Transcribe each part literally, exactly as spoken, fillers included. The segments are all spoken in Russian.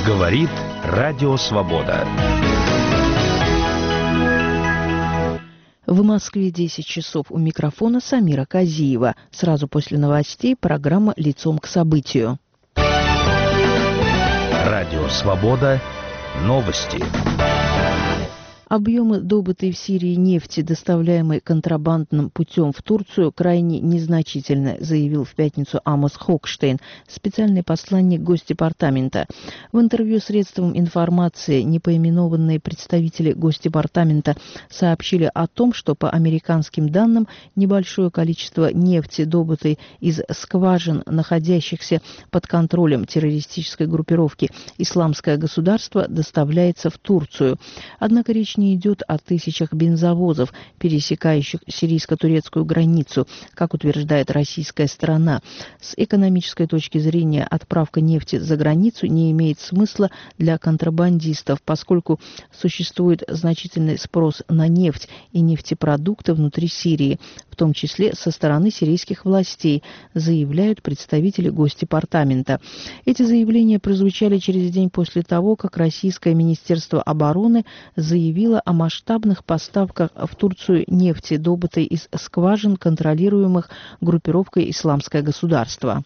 Говорит Радио Свобода. В Москве десять часов, у микрофона Самира Казиева. Сразу после новостей программа «Лицом к событию». Радио Свобода. Новости. Объемы добытой в Сирии нефти, доставляемой контрабандным путем в Турцию, крайне незначительны, заявил в пятницу Амос Хокштейн, специальный посланник Госдепартамента. В интервью средствам информации непоименованные представители Госдепартамента сообщили о том, что по американским данным небольшое количество нефти, добытой из скважин, находящихся под контролем террористической группировки «Исламское государство», доставляется в Турцию. Однако речь не идет о тысячах бензовозов, пересекающих сирийско-турецкую границу, как утверждает российская сторона. С экономической точки зрения отправка нефти за границу не имеет смысла для контрабандистов, поскольку существует значительный спрос на нефть и нефтепродукты внутри Сирии, в том числе со стороны сирийских властей, заявляют представители Госдепартамента. Эти заявления прозвучали через день после того, как Российское Министерство обороны заявило о масштабных поставках в Турцию нефти, добытой из скважин, контролируемых группировкой «Исламское государство».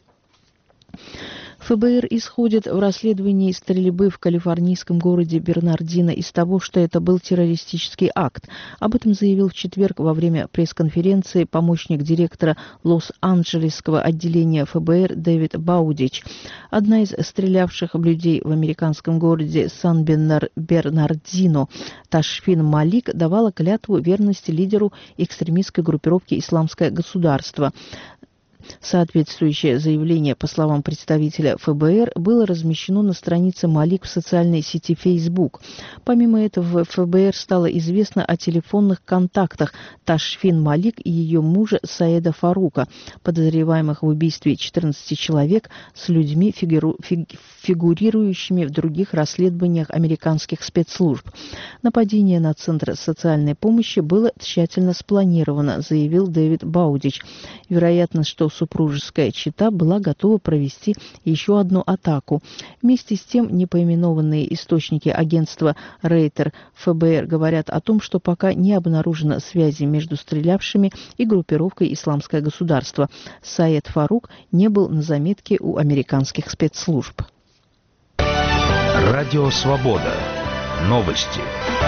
ФБР исходит в расследовании стрельбы в калифорнийском городе Бернардино из того, что это был террористический акт. Об этом заявил в четверг во время пресс-конференции помощник директора Лос-Анджелесского отделения ФБР Дэвид Баудич. Одна из стрелявших в людей в американском городе Сан-Бернардино, Ташфин Малик, давала клятву верности лидеру экстремистской группировки «Исламское государство». Соответствующее заявление, по словам представителя ФБР, было размещено на странице Малик в социальной сети Facebook. Помимо этого, в ФБР стало известно о телефонных контактах Ташфин Малик и ее мужа Саеда Фарука, подозреваемых в убийстве четырнадцати человек, с людьми, фигуру... фигурирующими в других расследованиях американских спецслужб. Нападение на Центр социальной помощи было тщательно спланировано, заявил Дэвид Баудич. Вероятно, что супружеская чета была готова провести еще одну атаку. Вместе с тем, непоименованные источники агентства Рейтер ФБР говорят о том, что пока не обнаружено связи между стрелявшими и группировкой «Исламское государство». Саед Фарук не был на заметке у американских спецслужб. Радио Свобода. Новости.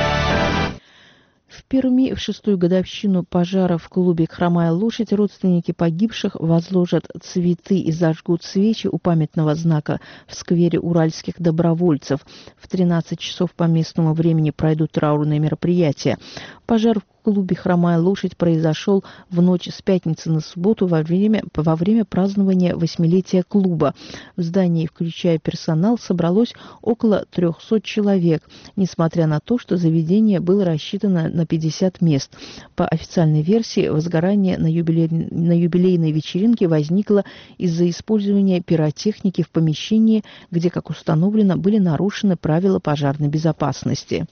В Перми в шестую годовщину пожара в клубе «Хромая лошадь» родственники погибших возложат цветы и зажгут свечи у памятного знака в сквере уральских добровольцев. В тринадцать часов по местному времени пройдут траурные мероприятия. Пожар в клубе «Хромая лошадь» произошел в ночь с пятницы на субботу во время, во время празднования восьмилетия клуба. В здании, включая персонал, собралось около трехсот человек, несмотря на то, что заведение было рассчитано на пятьдесят мест. По официальной версии, возгорание на, юбилей... на юбилейной вечеринке возникло из-за использования пиротехники в помещении, где, как установлено, были нарушены правила пожарной безопасности.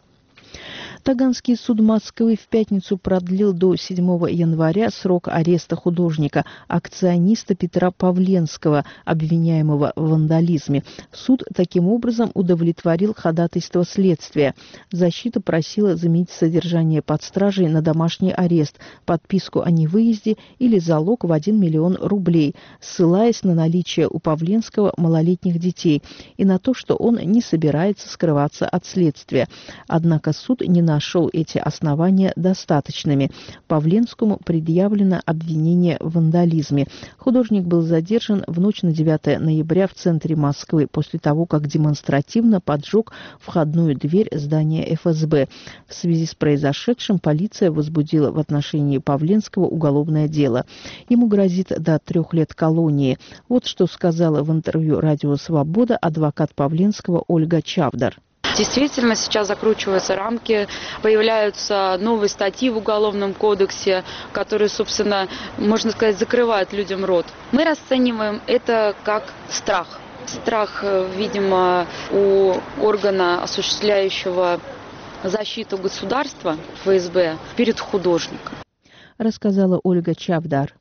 Таганский суд Москвы в пятницу продлил до седьмого января срок ареста художника, акциониста Петра Павленского, обвиняемого в вандализме. Суд таким образом удовлетворил ходатайство следствия. Защита просила заменить содержание под стражей на домашний арест, подписку о невыезде или залог в один миллион рублей, ссылаясь на наличие у Павленского малолетних детей и на то, что он не собирается скрываться от следствия. Однако суд не нашел эти основания достаточными. Павленскому предъявлено обвинение в вандализме. Художник был задержан в ночь на девятое ноября в центре Москвы после того, как демонстративно поджег входную дверь здания эф эс бэ. В связи с произошедшим полиция возбудила в отношении Павленского уголовное дело. Ему грозит до трех лет колонии. Вот что сказала в интервью «Радио Свобода» адвокат Павленского Ольга Чавдар. Действительно, сейчас закручиваются рамки, появляются новые статьи в Уголовном кодексе, которые, собственно, можно сказать, закрывают людям рот. Мы расцениваем это как страх. Страх, видимо, у органа, осуществляющего защиту государства, эф эс бэ, перед художником. Рассказала Ольга Чавдар.